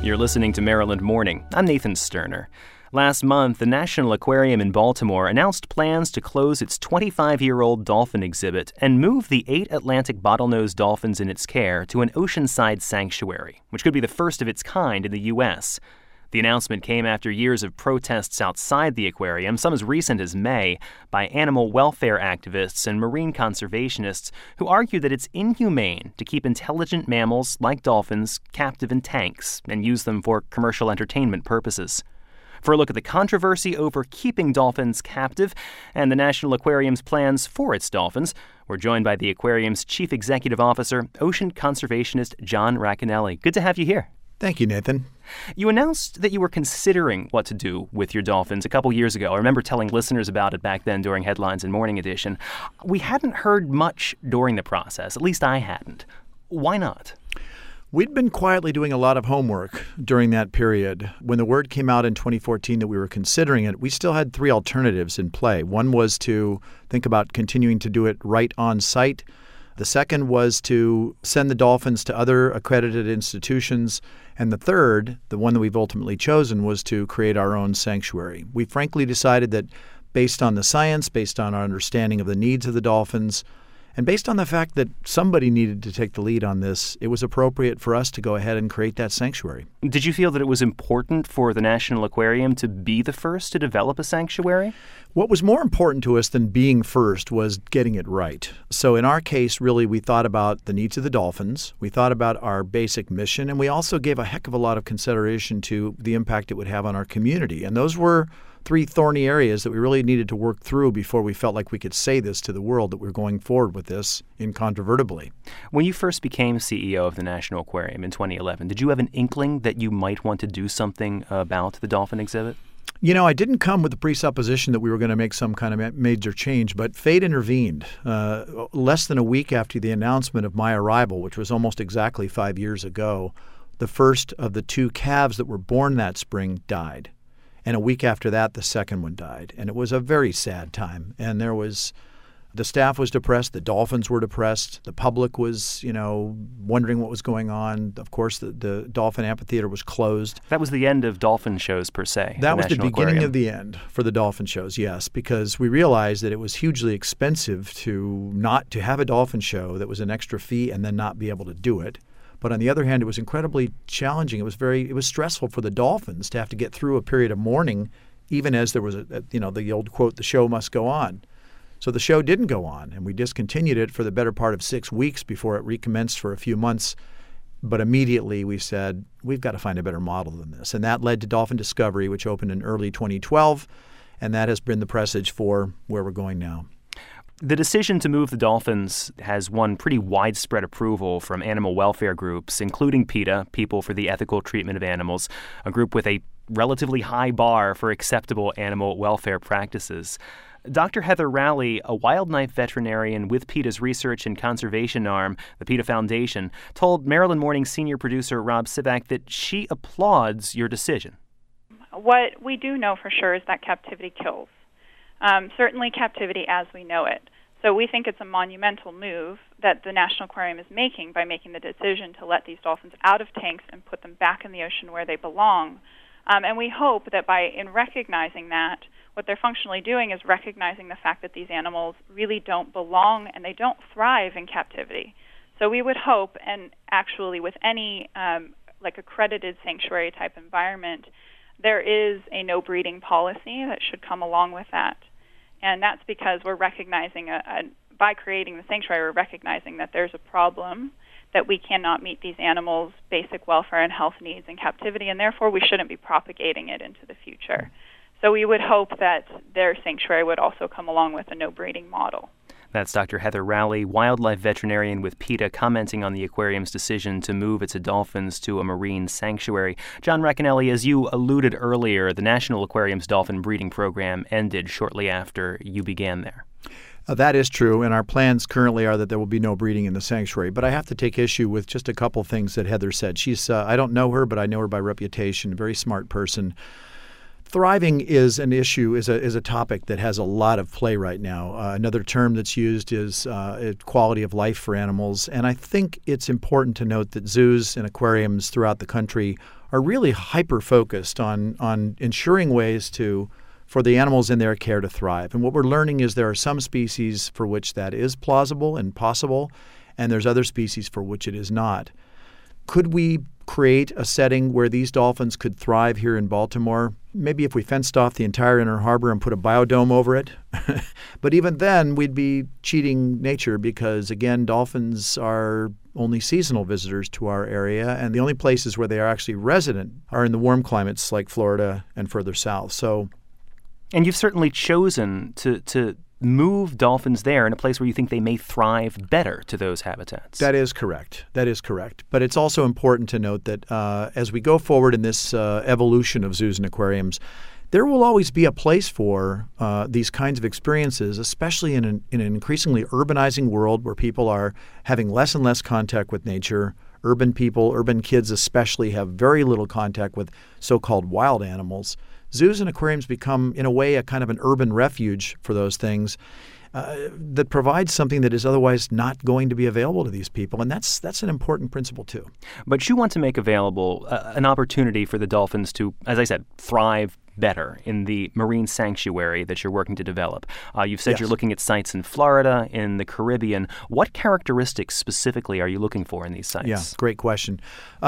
You're listening to Maryland Morning. I'm Nathan Sterner. Last month, the National Aquarium in Baltimore announced plans to close its 25-year-old dolphin exhibit and move the 8 Atlantic bottlenose dolphins in its care to an oceanside sanctuary, which could be the first of its kind in the U.S. The announcement came after years of protests outside the aquarium, some as recent as May, by animal welfare activists and marine conservationists who argue that it's inhumane to keep intelligent mammals like dolphins captive in tanks and use them for commercial entertainment purposes. For a look at the controversy over keeping dolphins captive and the National Aquarium's plans for its dolphins, we're joined by the aquarium's Chief Executive Officer, ocean conservationist John Racanelli. Good to have you here. Thank you, Nathan. You announced that you were considering what to do with your dolphins a couple years ago. I remember telling listeners about it back then during Headlines and Morning Edition. We hadn't heard much during the process. At least I hadn't. Why not? We'd been quietly doing a lot of homework during that period. When the word came out in 2014 that we were considering it, we still had 3 alternatives in play. One was to think about continuing to do it right on site. The second was to send the dolphins to other accredited institutions. And the third, the one that we've ultimately chosen, was to create our own sanctuary. We frankly decided that based on the science, based on our understanding of the needs of the dolphins, and based on the fact that somebody needed to take the lead on this, it was appropriate for us to go ahead and create that sanctuary. Did you feel that it was important for the National Aquarium to be the first to develop a sanctuary? What was more important to us than being first was getting it right. So in our case, really, we thought about the needs of the dolphins, we thought about our basic mission, and we also gave a heck of a lot of consideration to the impact it would have on our community. And those were 3 thorny areas that we really needed to work through before we felt like we could say this to the world, that we're going forward with this incontrovertibly. When you first became CEO of the National Aquarium in 2011, did you have an inkling that you might want to do something about the dolphin exhibit? You know, I didn't come with the presupposition that we were going to make some kind of major change, but fate intervened. Less than a week after the announcement of my arrival, which was almost exactly 5 years ago, the first of the 2 calves that were born that spring died. And a week after that, the second one died. And it was a very sad time. And the staff was depressed, the dolphins were depressed, the public was, wondering what was going on. Of course, the dolphin amphitheater was closed. That was the end of dolphin shows per se. That was the beginning of the end for the dolphin shows, yes, because we realized that it was hugely expensive to have a dolphin show that was an extra fee and then not be able to do it. But on the other hand, it was incredibly challenging. It was stressful for the dolphins to have to get through a period of mourning, even as there was the old quote, "The show must go on." So the show didn't go on, and we discontinued it for the better part of 6 weeks before it recommenced for a few months. But immediately we said, we've got to find a better model than this. And that led to Dolphin Discovery, which opened in early 2012, and that has been the presage for where we're going now. The decision to move the dolphins has won pretty widespread approval from animal welfare groups, including PETA, People for the Ethical Treatment of Animals, a group with a relatively high bar for acceptable animal welfare practices. Dr. Heather Rowley, a wildlife veterinarian with PETA's research and conservation arm, the PETA Foundation, told Maryland Morning senior producer Rob Sivak that she applauds your decision. What we do know for sure is that captivity kills. Certainly captivity as we know it. So we think it's a monumental move that the National Aquarium is making by making the decision to let these dolphins out of tanks and put them back in the ocean where they belong. And we hope that in recognizing that, what they're functionally doing is recognizing the fact that these animals really don't belong and they don't thrive in captivity. So we would hope, and actually with any accredited sanctuary type environment, there is a no breeding policy that should come along with that. And that's because we're recognizing, by creating the sanctuary, we're recognizing that there's a problem, that we cannot meet these animals' basic welfare and health needs in captivity, and therefore we shouldn't be propagating it into the future. So we would hope that their sanctuary would also come along with a no breeding model. That's Dr. Heather Rowley, wildlife veterinarian with PETA, commenting on the aquarium's decision to move its dolphins to a marine sanctuary. John Racanelli, as you alluded earlier, the National Aquarium's dolphin breeding program ended shortly after you began there. That is true, and our plans currently are that there will be no breeding in the sanctuary. But I have to take issue with just a couple things that Heather said. She's I don't know her, but I know her by reputation, a very smart person. Thriving is an issue, is a topic that has a lot of play right now. Another term that's used is quality of life for animals. And I think it's important to note that zoos and aquariums throughout the country are really hyper-focused on ensuring ways for the animals in their care to thrive. And what we're learning is there are some species for which that is plausible and possible, and there's other species for which it is not. Could we create a setting where these dolphins could thrive here in Baltimore? Maybe if we fenced off the entire Inner Harbor and put a biodome over it. But even then, we'd be cheating nature because, again, dolphins are only seasonal visitors to our area, and the only places where they are actually resident are in the warm climates like Florida and further south. And you've certainly chosen to move dolphins there in a place where you think they may thrive better to those habitats. That is correct. But it's also important to note that as we go forward in this evolution of zoos and aquariums, there will always be a place for these kinds of experiences, especially in an increasingly urbanizing world where people are having less and less contact with nature. Urban people, urban kids especially, have very little contact with so-called wild animals. Zoos and aquariums become, in a way, a kind of an urban refuge for those things that provides something that is otherwise not going to be available to these people. And that's an important principle, too. But you want to make available an opportunity for the dolphins to, as I said, thrive better in the marine sanctuary that you're working to develop. You've said Yes. You're looking at sites in Florida, in the Caribbean. What characteristics specifically are you looking for in these sites? Yeah, great question.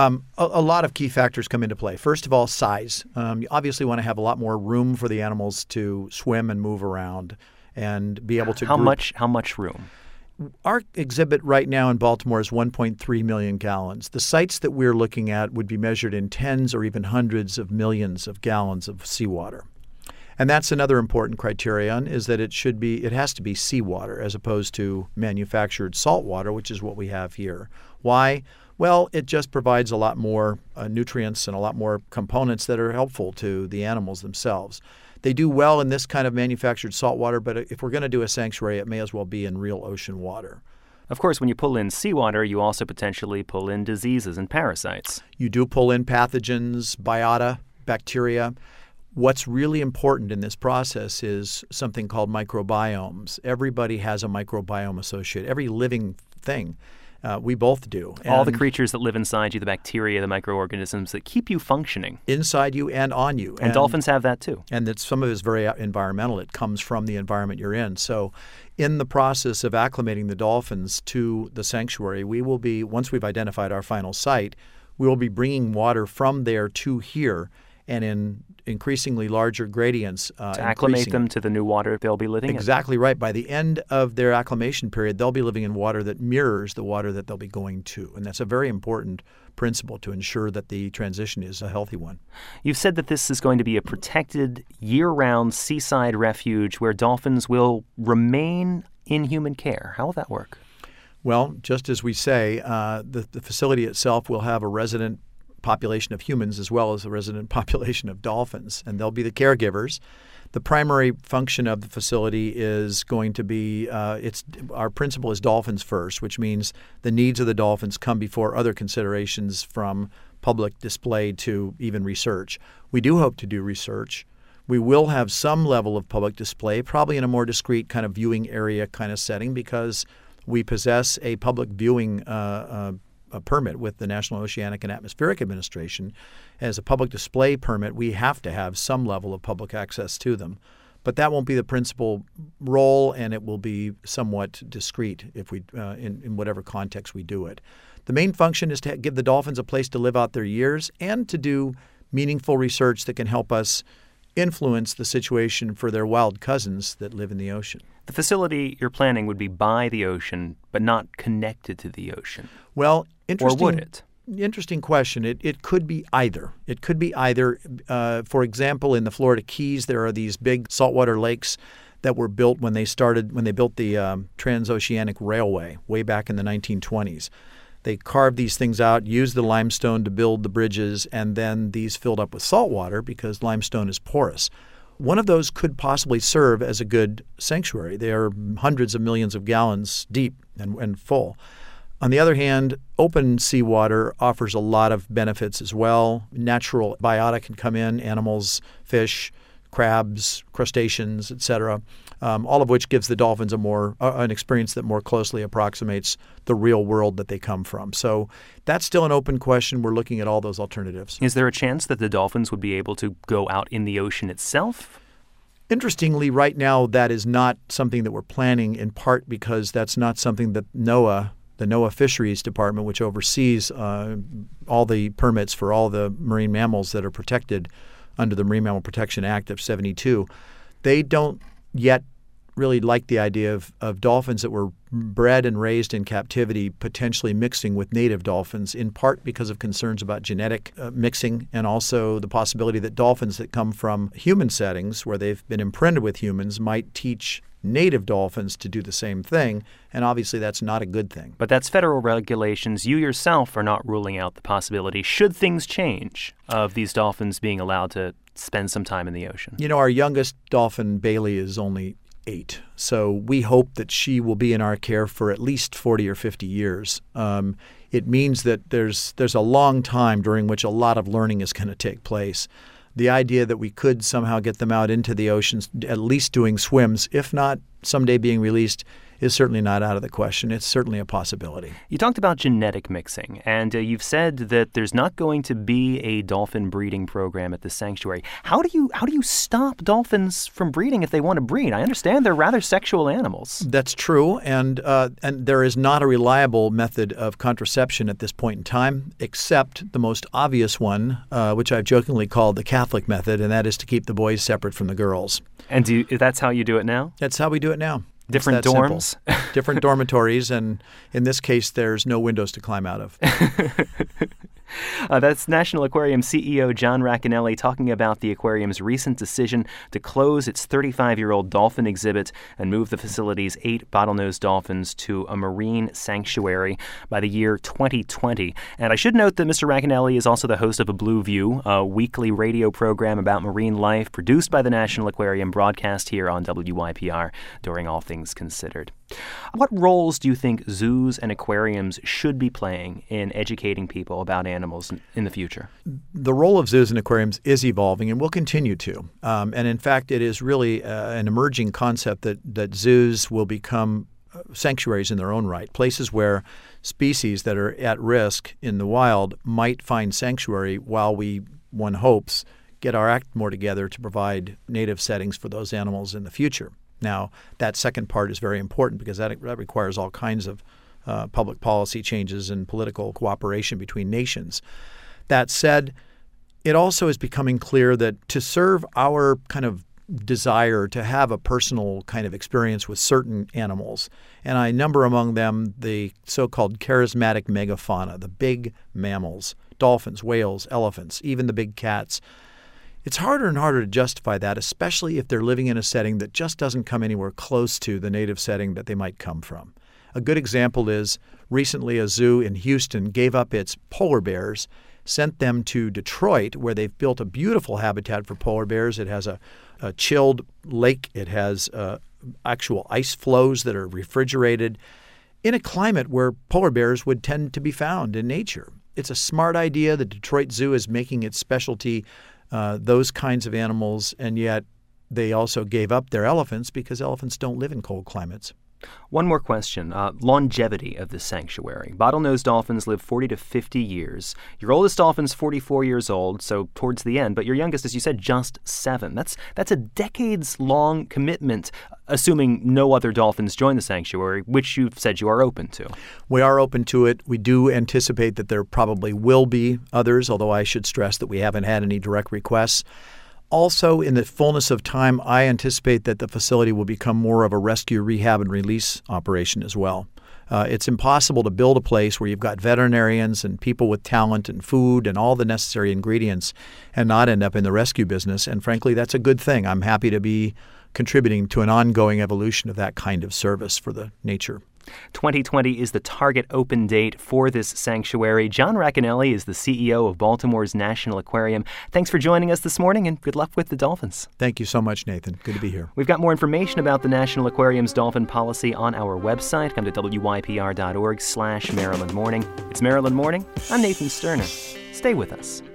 A lot of key factors come into play. First of all, size. You obviously want to have a lot more room for the animals to swim and move around and be able to How much room? Our exhibit right now in Baltimore is 1.3 million gallons. The sites that we're looking at would be measured in tens or even hundreds of millions of gallons of seawater. And that's another important criterion, is that it has to be seawater as opposed to manufactured salt water, which is what we have here. Why? Well, it just provides a lot more nutrients and a lot more components that are helpful to the animals themselves. They do well in this kind of manufactured salt water, but if we're going to do a sanctuary, it may as well be in real ocean water. Of course, when you pull in seawater, you also potentially pull in diseases and parasites. You do pull in pathogens, biota, bacteria. What's really important in this process is something called microbiomes. Everybody has a microbiome associated. Every living thing. We both do. All the creatures that live inside you, the bacteria, the microorganisms that keep you functioning. Inside you and on you. And dolphins have that too. And some of it is very environmental. It comes from the environment you're in. So in the process of acclimating the dolphins to the sanctuary, we will be, once we've identified our final site, we will be bringing water from there to here and in increasingly larger gradients. To acclimate them to the new water they'll be living in. Exactly right. By the end of their acclimation period, they'll be living in water that mirrors the water that they'll be going to. And that's a very important principle to ensure that the transition is a healthy one. You've said that this is going to be a protected, year-round seaside refuge where dolphins will remain in human care. How will that work? Well, just as we say, the facility itself will have a resident population of humans as well as a resident population of dolphins, and they'll be the caregivers. The primary function of the facility is going to be our principle is dolphins first, which means the needs of the dolphins come before other considerations from public display to even research. We do hope to do research. We will have some level of public display, probably in a more discreet kind of viewing area kind of setting, because we possess a public viewing a permit with the National Oceanic and Atmospheric Administration. As a public display permit, we have to have some level of public access to them. But that won't be the principal role, and it will be somewhat discreet if we, in whatever context we do it. The main function is to give the dolphins a place to live out their years and to do meaningful research that can help us influence the situation for their wild cousins that live in the ocean. The facility you're planning would be by the ocean, but not connected to the ocean. Well, interesting. Or would it? Interesting question. It could be either. It could be either. For example, in the Florida Keys, there are these big saltwater lakes that were built when they built the Transoceanic Railway way back in the 1920s. They carved these things out, used the limestone to build the bridges, and then these filled up with salt water because limestone is porous. One of those could possibly serve as a good sanctuary. They are hundreds of millions of gallons deep and full. On the other hand, open seawater offers a lot of benefits as well. Natural biota can come in, animals, fish, crabs, crustaceans, etc., all of which gives the dolphins an experience that more closely approximates the real world that they come from. So that's still an open question. We're looking at all those alternatives. Is there a chance that the dolphins would be able to go out in the ocean itself? Interestingly, right now, that is not something that we're planning, in part because that's not something that NOAA, the NOAA Fisheries Department, which oversees all the permits for all the marine mammals that are protected under the Marine Mammal Protection Act of 72, they don't yet really like the idea of dolphins that were bred and raised in captivity potentially mixing with native dolphins, in part because of concerns about genetic mixing and also the possibility that dolphins that come from human settings where they've been imprinted with humans might teach native dolphins to do the same thing, and obviously that's not a good thing. But that's federal regulations. You yourself are not ruling out the possibility, should things change, of these dolphins being allowed to spend some time in the ocean. You know, our youngest dolphin, Bailey, is only 8. So we hope that she will be in our care for at least 40 or 50 years. It means that there's a long time during which a lot of learning is going to take place. The idea that we could somehow get them out into the oceans, at least doing swims, if not someday being released, is certainly not out of the question. It's certainly a possibility. You talked about genetic mixing, and you've said that there's not going to be a dolphin breeding program at the sanctuary. How do you stop dolphins from breeding if they want to breed? I understand they're rather sexual animals. That's true, and there is not a reliable method of contraception at this point in time, except the most obvious one, which I've jokingly called the Catholic method, and that is to keep the boys separate from the girls. And that's how you do it now? That's how we do it now. Different dorms? Different dormitories, and in this case, there's no windows to climb out of. That's National Aquarium CEO John Racanelli talking about the aquarium's recent decision to close its 35-year-old dolphin exhibit and move the facility's 8 bottlenose dolphins to a marine sanctuary by the year 2020. And I should note that Mr. Racanelli is also the host of A Blue View, a weekly radio program about marine life produced by the National Aquarium, broadcast here on WYPR during All Things Considered. What roles do you think zoos and aquariums should be playing in educating people about animals in the future? The role of zoos and aquariums is evolving and will continue to. And in fact, it is really an emerging concept that zoos will become sanctuaries in their own right, places where species that are at risk in the wild might find sanctuary while we, one hopes, get our act more together to provide native settings for those animals in the future. Now, that second part is very important because that requires all kinds of public policy changes and political cooperation between nations. That said, it also is becoming clear that to serve our kind of desire to have a personal kind of experience with certain animals, and I number among them the so-called charismatic megafauna, the big mammals, dolphins, whales, elephants, even the big cats. It's harder and harder to justify that, especially if they're living in a setting that just doesn't come anywhere close to the native setting that they might come from. A good example is recently a zoo in Houston gave up its polar bears, sent them to Detroit, where they've built a beautiful habitat for polar bears. It has a chilled lake. It has actual ice flows that are refrigerated in a climate where polar bears would tend to be found in nature. It's a smart idea. The Detroit Zoo is making its specialty those kinds of animals, and yet they also gave up their elephants because elephants don't live in cold climates. One more question. Longevity of the sanctuary. Bottlenose dolphins live 40 to 50 years. Your oldest dolphin's 44 years old, so towards the end, but your youngest, as you said, just 7. That's a decades-long commitment, assuming no other dolphins join the sanctuary, which you've said you are open to. We are open to it. We do anticipate that there probably will be others, although I should stress that we haven't had any direct requests. Also, in the fullness of time, I anticipate that the facility will become more of a rescue, rehab, and release operation as well. It's impossible to build a place where you've got veterinarians and people with talent and food and all the necessary ingredients and not end up in the rescue business. And frankly, that's a good thing. I'm happy to be contributing to an ongoing evolution of that kind of service for the nature. 2020 is the target open date for this sanctuary. John Racanelli is the CEO of Baltimore's National Aquarium. Thanks for joining us this morning, and good luck with the dolphins. Thank you so much, Nathan. Good to be here. We've got more information about the National Aquarium's dolphin policy on our website. Come to wypr.org/Maryland Morning. It's Maryland Morning. I'm Nathan Sterner. Stay with us.